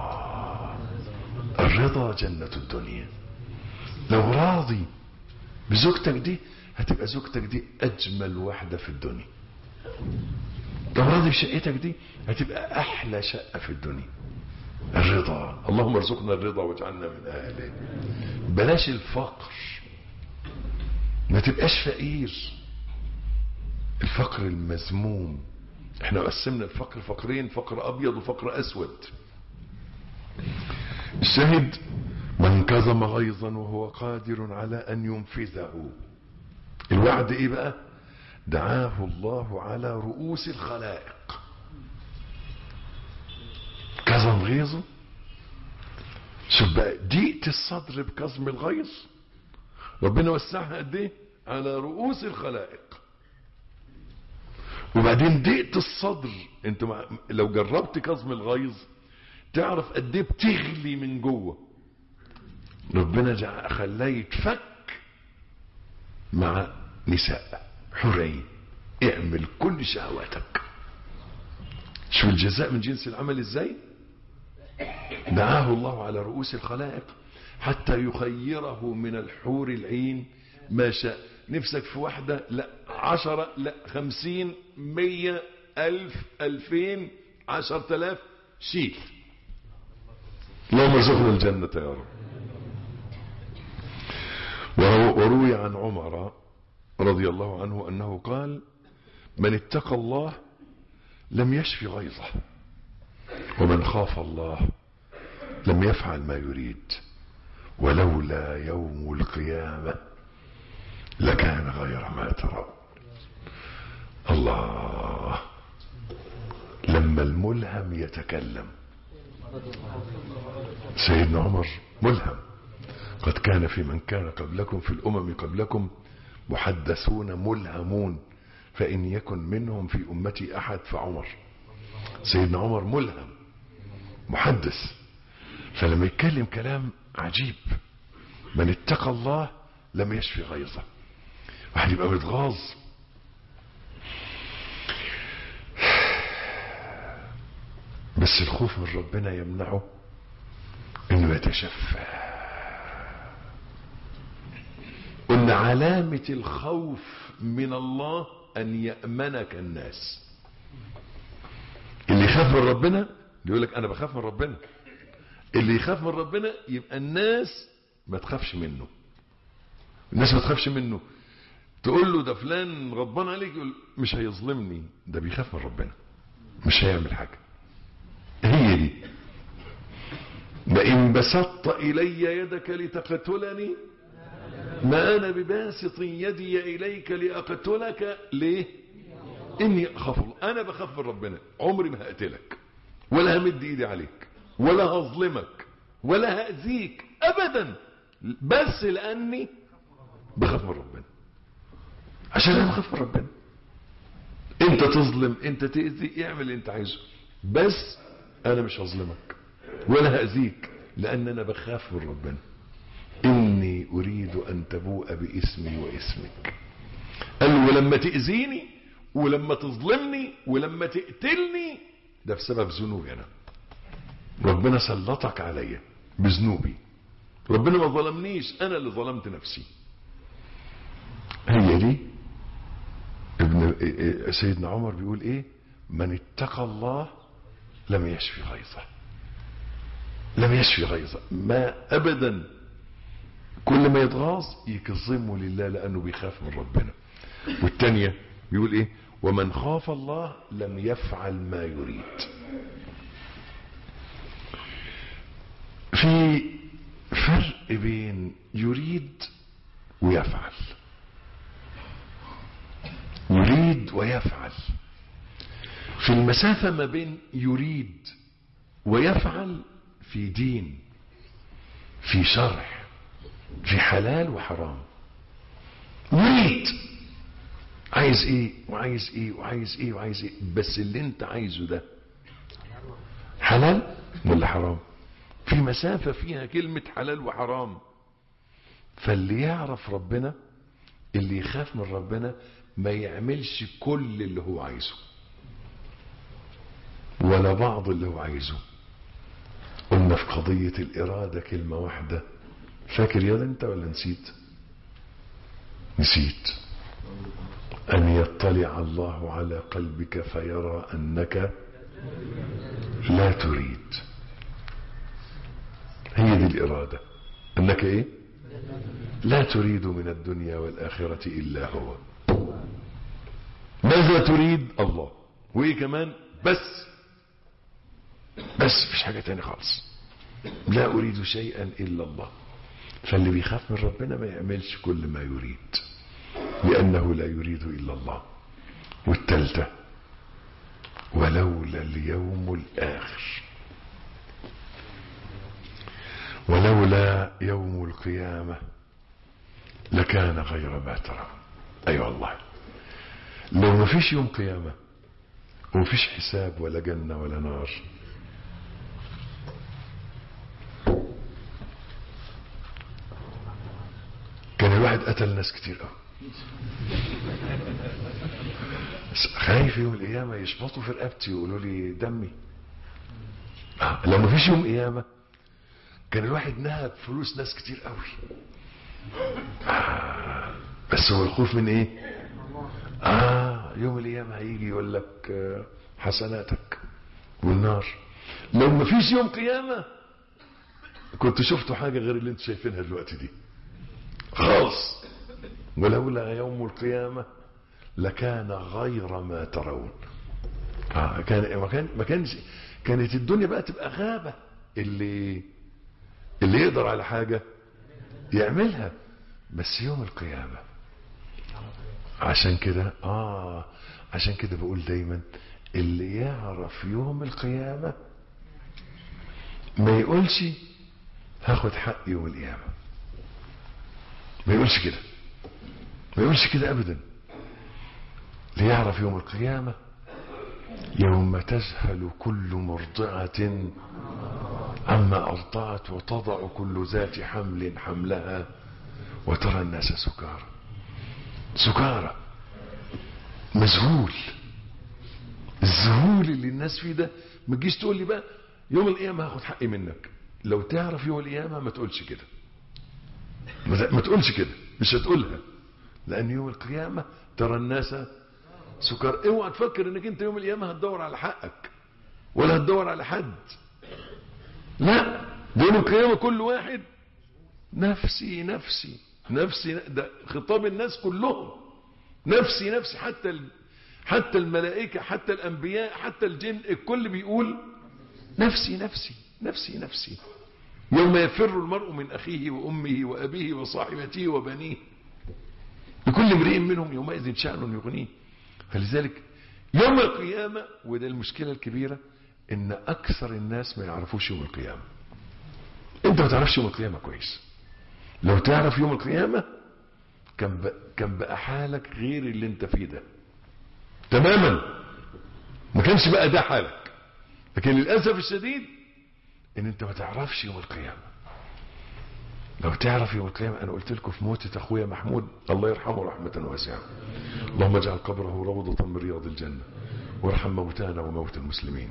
الرضا جنة الدنيا. لو راضي بزوجتك دي هتبقى زوجتك دي اجمل واحدة في الدنيا. لو راضي بشقتك دي هتبقى احلى شقة في الدنيا. الرضا، اللهم ارزقنا الرضا واجعلنا من اهله. بلاش الفقر، ما تبقاش فقير. الفقر المذموم، احنا قسمنا الفقر فقرين، فقر ابيض وفقر اسود. الشاهد من كظم غيظا وهو قادر على ان ينفذه. الوعد ايه بقى؟ دعاه الله على رؤوس الخلائق. كظم غيظه، شوف بقى ضيقة الصدر بكظم الغيظ ربنا وسعها قد ايه؟ على رؤوس الخلائق. وبعدين ضيقة الصدر، انت لو جربت كظم الغيظ تعرف قد ايه بتغلي من جوه. ربنا خلاه يتفك مع نساء حرين. اعمل كل شهواتك. شوف الجزاء من جنس العمل ازاي. دعاه الله على رؤوس الخلائق حتى يخيره من الحور العين ما شاء. نفسك في واحدة؟ لا عشرة، لا خمسين، مية، ألف، ألفين، عشر تلاف، شيل. اللهم ارزقنا الجنة يا رب. وروي عن عمر رضي الله عنه أنه قال: من اتقى الله لم يشفي غيظه، ومن خاف الله لم يفعل ما يريد، ولولا يوم القيامة لكان غير ما ترى. الله، لما الملهم يتكلم. سيدنا عمر ملهم. قد كان في من كان قبلكم في الأمم قبلكم محدثون ملهمون، فإن يكن منهم في أمتي أحد فعمر. سيدنا عمر ملهم محدث، فلما يتكلم كلام عجيب. من اتقى الله لم يشفي غيظه. واحد يبقى متغاظ، بس الخوف من ربنا يمنعه انه يتشفى. قلنا علامة الخوف من الله ان يأمنك الناس. اللي يخاف من ربنا يقول لك انا بخاف من ربنا. اللي يخاف من ربنا يبقى الناس ما تخافش منه. الناس ما تخافش منه. تقول له ده فلان غضبان عليك، يقول مش هيظلمني، ده بيخاف من ربنا، مش هيعمل حاجة. هي دي لئن بسطت إلي يدك لتقتلني ما أنا بباسط يدي إليك لأقتلك. ليه؟ إني أخاف الله. أنا بخاف من ربنا، عمري ما هقتلك ولا همد إيدي عليك ولا هظلمك ولا هأذيك أبدا، بس لأني بخاف من ربنا. عشان أنا بخاف من ربنا. أنت تظلم، أنت تأذي، اعمل اللي أنت عايزه، بس أنا مش هظلمك ولا هأذيك لأن أنا بخاف من ربنا. إني أريد أن تبوء باسمي واسمك. قال له ولما تأذيني ولما تظلمني ولما تقتلني ده بسبب ذنوبي أنا. ربنا سلطك عليا بذنوبي، ربنا ما ظلمنيش، أنا اللي ظلمت نفسي. هي دي ابن سيدنا عمر بيقول إيه؟ من اتقى الله لم يشفي غيظه، لم يشفي غيظه. ما أبدا كل ما يتغاظ يكظمه لله لأنه بيخاف من ربنا. والتانية بيقول إيه؟ ومن خاف الله لم يفعل ما يريد. في فرق بين يريد ويفعل. يريد ويفعل. في المسافة ما بين يريد ويفعل في دين، في شرع، في حلال وحرام. يريد عايز ايه وعايز ايه وعايز ايه وعايز ايه، بس اللي انت عايزه ده حلال ولا حرام؟ في مسافة فيها كلمة حلال وحرام. فاللي يعرف ربنا، اللي يخاف من ربنا، ما يعملش كل اللي هو عايزه ولا بعض اللي هو عايزه. قلنا في قضية الإرادة كلمة واحدة، فاكر يا انت ولا نسيت؟ نسيت. أن يطلع الله على قلبك فيرى أنك لا تريد. هي دي الإرادة، أنك إيه؟ لا تريد من الدنيا والآخرة إلا هو. ماذا تريد؟ الله. وإيه كمان؟ بس بس مفيش حاجة تاني خالص. لا أريد شيئا إلا الله. فاللي بيخاف من ربنا ما يعملش كل ما يريد لأنه لا يريد إلا الله. والتالتة ولولا اليوم الآخر، ولولا يوم القيامة لكان غير ما ترى. أي أيوة والله، لو ما فيش يوم قيامة وما فيش حساب ولا جنة ولا نار، كان الواحد قتل ناس كتير قوي. خايف يوم القيامة يشبطوا في رقبتي ويقولوا لي دمي. آه. لو ما فيش يوم قيامة كان الواحد نهب فلوس ناس كتير قوي. آه. بس هو الخوف من ايه؟ اه يوم القيامة هيجي يقول لك آه حسناتك والنار. لو ما فيش يوم قيامة كنت شفتوا حاجة غير اللي انتوا شايفينها دلوقتي دي خالص. ولولا يوم القيامة لكان غير ما ترون. آه كان ما كان ما كانش كانت الدنيا بقى تبقى غابة. اللي اللي يقدر على حاجة يعملها. بس يوم القيامة عشان كده اه عشان كده بقول دايما اللي يعرف يوم القيامة ما يقولش هاخد حق يوم القيامة. ما يقولش كده، ما يقولش كده ابدا. ليعرف يوم القيامة يوم تذهل كل مرضعة عما أرضعت وتضع كل ذات حمل حملها وترى الناس سكارى. سكارى، مذهول. الذهول اللي الناس فيه ده ما تجيش تقول لي بقى يوم القيامة هاخد حقي منك. لو تعرف يوم القيامة ما تقولش كده، ما تقولش كده، مش هتقولها. لأن يوم القيامة ترى الناس سكر. اوعى تفكر انك انت يوم القيامة هتدور على حقك ولا هتدور على حد. لا، ده يوم القيامة كل واحد نفسي نفسي نفسي. ده خطاب الناس كلهم نفسي نفسي. حتى ال... حتى الملائكة، حتى الأنبياء، حتى الجن، الكل بيقول نفسي نفسي نفسي نفسي. يوم يفر المرء من أخيه وأمه وأبيه وصاحبته وبنيه لكل امرئ منهم يومئذ شأن يغنيه. فلذلك يوم القيامة، وده المشكلة الكبيرة، ان اكثر الناس ما يعرفوش يوم القيامة. انت ما تعرفش يوم القيامة كويس. لو تعرف يوم القيامة كان بقى, كان بقى حالك غير اللي انت فيه ده تماما، ما كانش بقى ده حالك. لكن للأسف الشديد ان انت ما تعرفش يوم القيامة. لو تعرف يوم القيامة، انا قلت لكم في موتة اخويا محمود الله يرحمه رحمة واسعة، اللهم اجعل قبره روضة من رياض الجنة وارحم موتانا وموت المسلمين.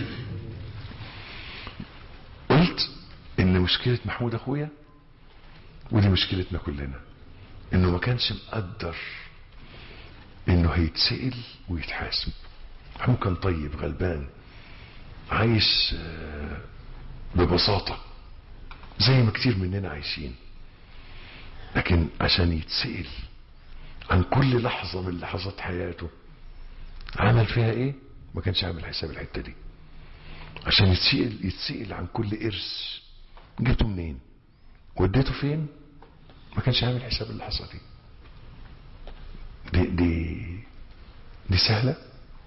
قلت ان مشكلة محمود اخويا، ودي مشكلتنا كلنا، انه ما كانش مقدر انه هيتسئل ويتحاسب. محمود كان طيب غلبان عايش ببساطة زي ما كتير مننا عايشين، لكن عشان يتسئل عن كل لحظة من لحظات حياته عمل فيها ايه، ما كانش عامل حساب الحتة دي. عشان يتسئل يتسئل عن كل قرش جبته منين وديته فين، ما كانش عامل حساب اللحظة دي. دي دي, دي سهلة.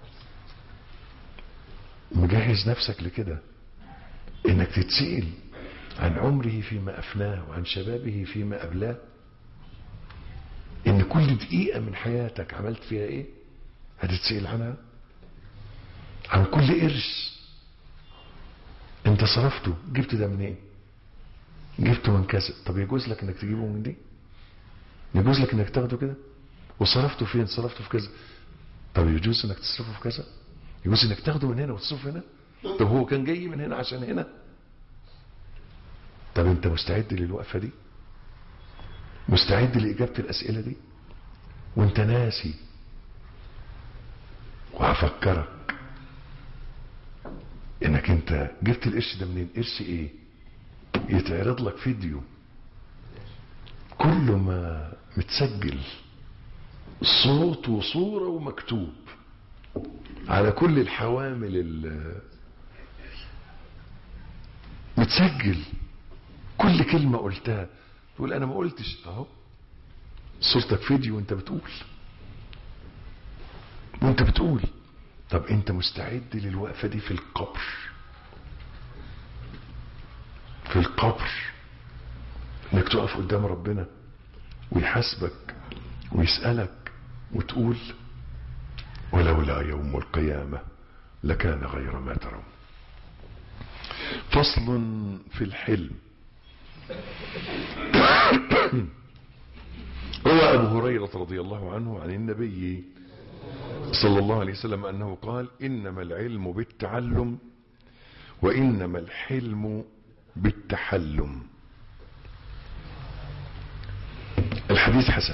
مجهز نفسك لكده، انك تتسئل عن عمره فيما افناه وعن شبابه فيما ابلاه، ان كل دقيقة من حياتك عملت فيها ايه هتتسئل عنها. عن كل قرش انت صرفته جبت ده منين، جبته من كذا. طب يجوز لك انك تجيبه من دي؟ يجوز لك انك تاخده كده؟ وصرفته فين؟ صرفته في كذا. طب يجوز انك تصرفه في كذا؟ يجوز انك تاخده من هنا وتصرفه هنا؟ طب هو كان جاي من هنا عشان هنا؟ طب انت مستعد للوقفة دي؟ مستعد لإجابة الأسئلة دي؟ وانت ناسي. وهفكرك انك انت جبت القرش ده منين. قرش ايه؟ يتعرض لك فيديو كله ما متسجل صوت وصورة ومكتوب على كل الحوامل متسجل، كل كلمة قلتها تقول انا ما قلتش، اهو صورتك فيديو وانت بتقول وانت بتقول طب انت مستعد للوقفة دي في القبر؟ في القبر انك تقف قدام ربنا ويحاسبك ويسألك وتقول ولولا يوم القيامة لكان غير ما ترون. فصل في الحلم. روى أبو هريرة رضي الله عنه عن النبي صلى الله عليه وسلم أنه قال إنما العلم بالتعلم وإنما الحلم بالتحلم. الحديث حسن،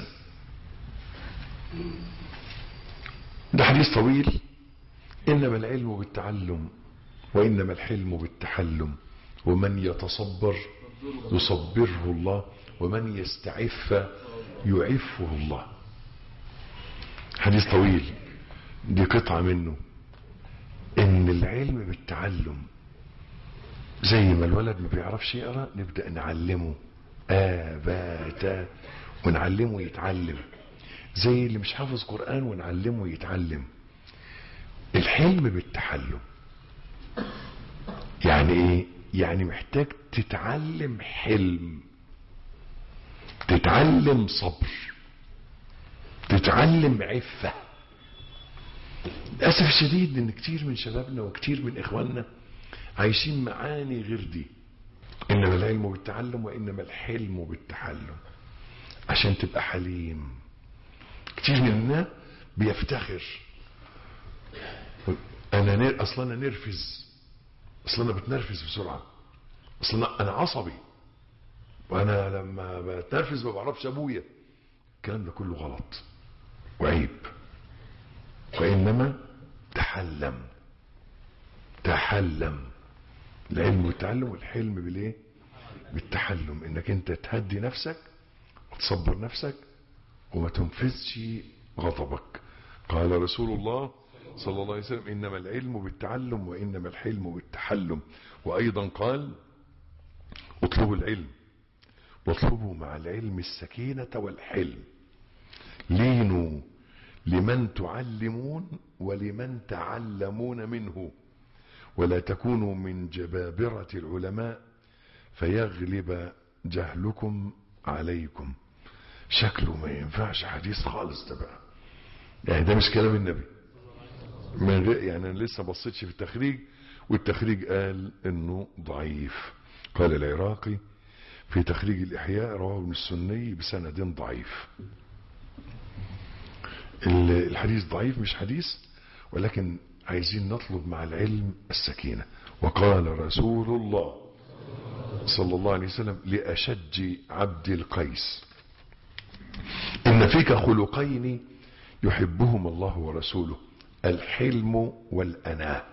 ده حديث طويل. إنما العلم بالتعلم وإنما الحلم بالتحلم، ومن يتصبر يصبره الله ومن يستعف يعفه الله. حديث طويل، دي قطعة منه. ان العلم بالتعلم، زي ما الولد ما بيعرفش يقرأ نبدأ نعلمه آباتا ونعلمه يتعلم، زي اللي مش حافظ قرآن ونعلمه يتعلم. الحلم بالتحلم يعني ايه؟ يعني محتاج تتعلم حلم، تتعلم صبر، تتعلم عفة. للأسف الشديد ان كتير من شبابنا وكتير من اخواننا عايشين معاني غير دي. انما العلم بالتعلم وانما الحلم بالتحلم، عشان تبقى حليم. كتير مننا بيفتخر انا نر... اصلا انا نرفز، اصلا انا بتنرفز بسرعة، اصلا انا عصبي، وانا لما بتنرفز ما بعرفش ابويا. الكلام ده كله غلط وعيب. وإنما تحلم، تحلم. العلم بالتعلم والحلم بالايه؟ بالتحلم. انك انت تهدي نفسك وتصبر نفسك وما تنفذش غضبك. قال رسول الله صلى الله عليه وسلم انما العلم بالتعلم وانما الحلم بالتحلم. وايضا قال اطلبوا العلم، واطلبوا مع العلم السكينة والحلم. لينوا لمن تعلمون ولمن تعلمون منه، ولا تكونوا من جبابرة العلماء فيغلب جهلكم عليكم. شكله ما ينفعش حديث خالص ده بقى، يعني ده مش كلام النبي من غير، يعني انا لسه بصيتش في التخريج، والتخريج قال انه ضعيف. قال العراقي في تخريج الإحياء رواه ابن السني بسند ضعيف. الحديث ضعيف مش حديث، ولكن عايزين نطلب مع العلم السكينة. وقال رسول الله صلى الله عليه وسلم لأشج عبد القيس: إن فيك خلقين يحبهما الله ورسوله، الحلم والأناة.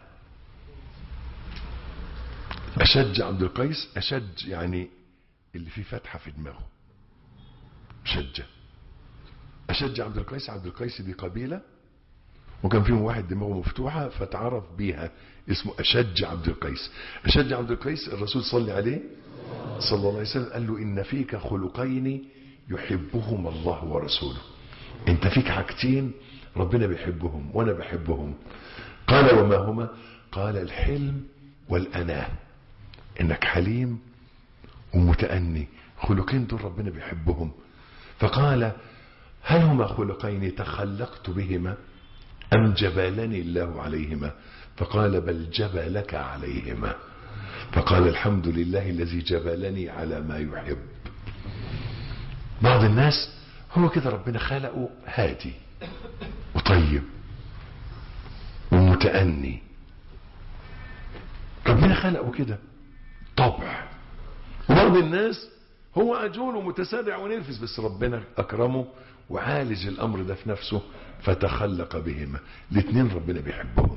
أشج عبد القيس، أشج يعني اللي فيه فتحة في دماغه، شجة. أشج عبد القيس، عبد القيس دي قبيلة وكان فيهم واحد دماغه مفتوحة فتعرف بيها، اسمه أشج عبد القيس. أشج عبد القيس الرسول صلى عليه صلى الله عليه وسلم قال له: إن فيك خلقين يحبهما الله ورسوله. انت فيك حاجتين ربنا بيحبهم وانا بحبهم. قال: وما هما؟ قال: الحلم والأناة، انك حليم ومتأني، خلقين دول ربنا بيحبهم. فقال: هل هما خلقين تخلقت بهما أم جبلني الله عليهما؟ فقال: بل جبلك عليهما. فقال: الحمد لله الذي جبلني على ما يحب. بعض الناس هو كده ربنا خلقه هادي وطيب ومتأني، ربنا خلقه كده طبع. وبعض الناس هو أجول ومتسارع ونرفز، بس ربنا أكرمه وعالج الأمر ده في نفسه فتخلق بهما. الاثنين ربنا بيحبهم.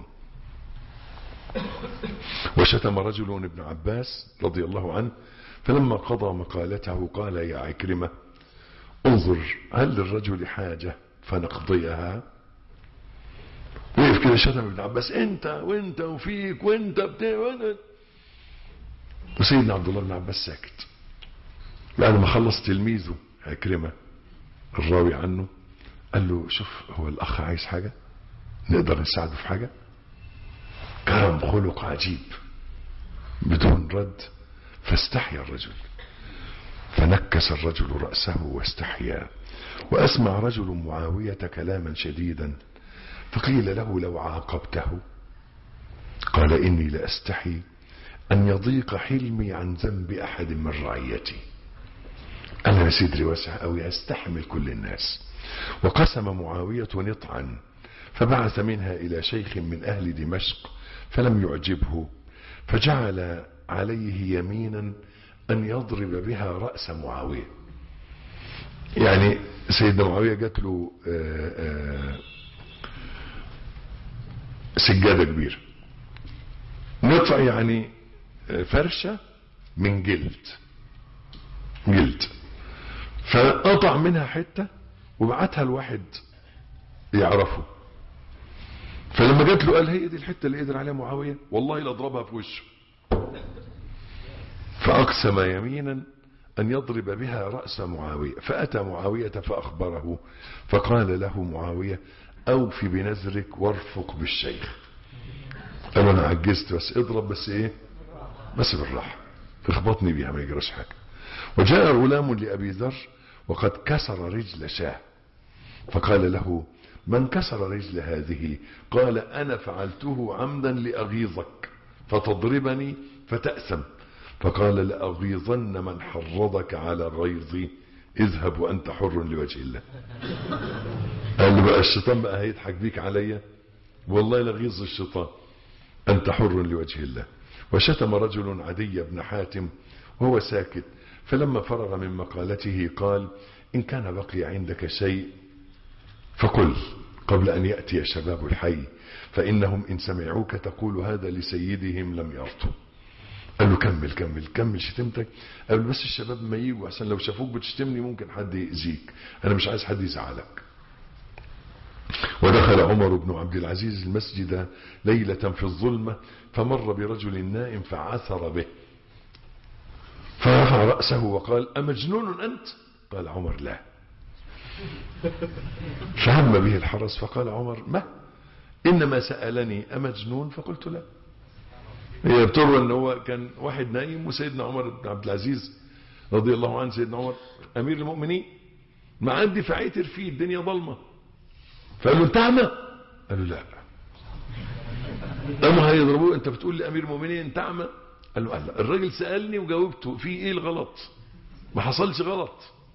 وشتم رجل ابن عباس رضي الله عنه، فلما قضى مقالته قال: يا عكرمة انظر هل للرجل حاجة فنقضيها. وقف كده شتم ابن عباس: انت وانت وفيك وانت بتاع. وسيدنا عبد الله بن عباس ساكت. بعد ما خلص تلميذه عكرمة الراوي عنه قال له: شوف، هو الأخ عايز حاجة نقدر نساعده في حاجة؟ كرم خلق عجيب بدون رد. فاستحيا الرجل، فنكس الرجل رأسه واستحيا. وأسمع رجل معاوية كلاما شديدا، فقيل له: لو عاقبته؟ قال: إني لأستحي أن يضيق حلمي عن ذنب أحد من رعيتي. أنا صدري واسع أوي أستحمل كل الناس. وقسم معاوية نطعا فبعث منها إلى شيخ من أهل دمشق فلم يعجبه، فجعل عليه يمينا أن يضرب بها رأس معاوية. يعني سيدنا معاوية جات له سجادة كبيرة، نطع يعني فرشة من جلد جلد فقطع منها حتة وبعتها لواحد يعرفه. فلما جات له قال: هي دي الحتة اللي قدر عليها معاوية، والله لاضربها في وشه. فأقسم يمينا أن يضرب بها رأس معاوية. فأتى معاوية فأخبره، فقال له معاوية: أوف بنذرك وارفق بالشيخ. قال: أنا عجزت، بس اضرب، بس إيه، بس بالراحة، اخبطني بيها ما يجراش حاجة. وجاء غلام لأبي ذر وقد كسر رجل شاه، فقال له: من كسر رجل هذه؟ قال: أنا فعلته عمدا لأغيظك فتضربني فتأسم. فقال: لأغيظن من حرضك على غيظي، اذهب وأنت حر لوجه الله. قال له: بقى الشيطان بقى هيضحك بيك عليا؟ والله لغيظ الشيطان، أنت حر لوجه الله. وشتم رجل عدي بن حاتم وهو ساكت، فلما فرغ من مقالته قال: إن كان بقي عندك شيء فقل قبل أن يأتي شباب الحي، فإنهم إن سمعوك تقول هذا لسيدهم لم يرضوا. قال له: كمل كمل كمل شتمتك. قال له: بس الشباب ما يجوا، عشان لو شافوك بتشتمني ممكن حد يأذيك، أنا مش عايز حد يزعلك. ودخل عمر بن عبد العزيز المسجد ليلة في الظلمة، فمر برجل نائم فعثر به، فرفع رأسه وقال أمجنون أنت؟ قال عمر لا. فهم به الحرس فقال عمر ما إنما سألني أمجنون فقلت لا. هي بتروى أنه هو كان واحد نايم وسيدنا عمر بن عبد العزيز رضي الله عنه سيدنا عمر أمير المؤمنين ما عندي فعيتر فيه الدنيا ظلمة فقال له انت أعمى؟ قال له لا. أما هيضربوه أنت بتقول لأمير المؤمنين انت أعمى؟ قال له لا. الراجل سألني وجاوبته في إيه الغلط؟ ما حصلش غلط.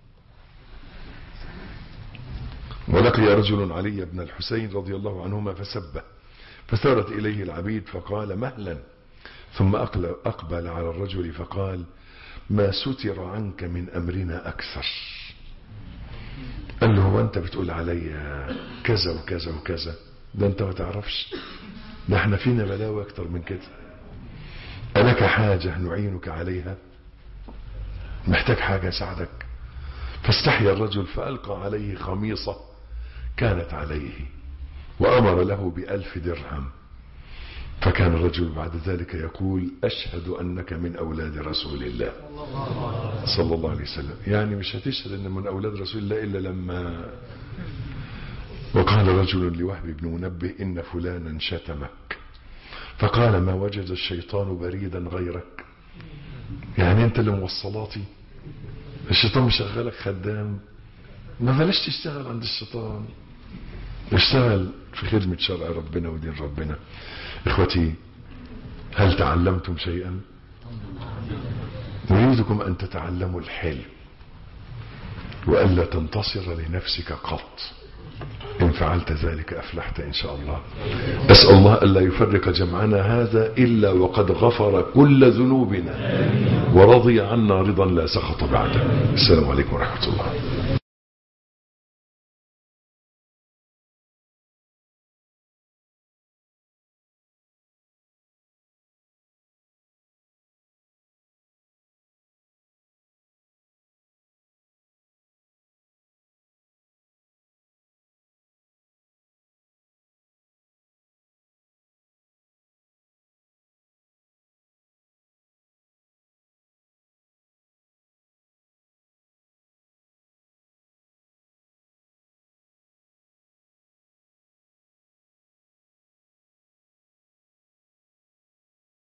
ولقي رجل علي بن الحسين رضي الله عنهما فسبه فثارت إليه العبيد فقال مهلا ثم أقبل على الرجل فقال ما ستر عنك من أمرنا أكثر. قال له هو أنت بتقول علي كذا وكذا وكذا؟ ده أنت ما تعرفش، ده احنا فينا بلاوي أكتر من كده. ألك حاجة نعينك عليها؟ محتاج حاجة ساعدك؟ فاستحيا الرجل فألقى عليه خميصة كانت عليه وأمر له بألف درهم. فكان الرجل بعد ذلك يقول أشهد أنك من أولاد رسول الله صلى الله عليه وسلم. يعني مش هتشهد أن من أولاد رسول الله إلا لما. وقال رجل لوهب بن منبه إن فلانا شتمك فقال ما وجد الشيطان بريدا غيرك. يعني أنت اللي موصلاتي، الشيطان مشغلك خدام، ما بلاش تشتغل عند الشيطان، اشتغل في خدمة شرع ربنا ودين ربنا. إخوتي هل تعلمتم شيئا؟ نريدكم أن تتعلموا الحلم وألا تنتصر لنفسك قط. إن فعلت ذلك أفلحت إن شاء الله. أسأل الله ألا يفرق جمعنا هذا إلا وقد غفر كل ذنوبنا ورضي عنا رضا لا سخط بعده. السلام عليكم ورحمة الله.